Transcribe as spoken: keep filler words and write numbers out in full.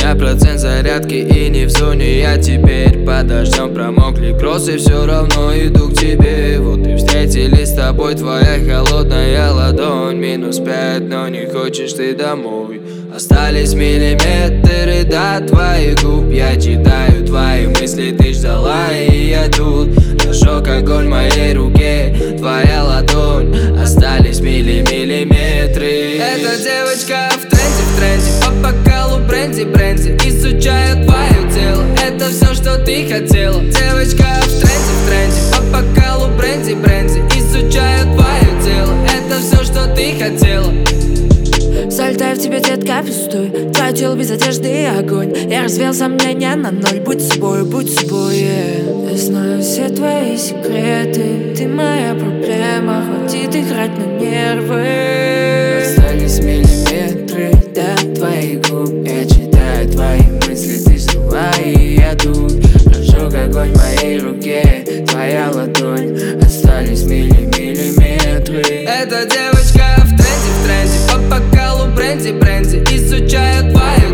меня процент зарядки и не в зоне я теперь. Под дождем промокли кроссы, все равно иду к тебе. Вот и встретились с тобой, твоя холодная ладонь. Минус пять, но не хочешь ты домой. Остались миллиметры до твоих губ. Я читаю твои мысли, ты ждала, и я тут. Разжег огонь в моей руке, твоя ладонь. Остались милли-миллиметры. Эта девочка в тренде, в тренде, по бокалу бренди, бренди. Изучаю твое тело, это все, что ты хотела. Девочка в тренде, в тренде, по бокалу бренди, бренди. Изучаю твое тело, это все, что ты хотела. Залетаю в тебе, детка, пустой. Твое тело без одежды и огонь. Я развеял сомнения на ноль. Будь собой, будь собой, yeah. Я знаю все твои секреты. Ты моя проблема, хватит играть на нервы. Остались миллиметры до твоих губ. Я читаю твои мысли, ты ждала, и я тут. Разжег огонь в моей руке, твоя ладонь. Остались милли-миллиметры. Эта девочка в тренде, в тренде, по бокалу бренди, бренди. Изучаю твою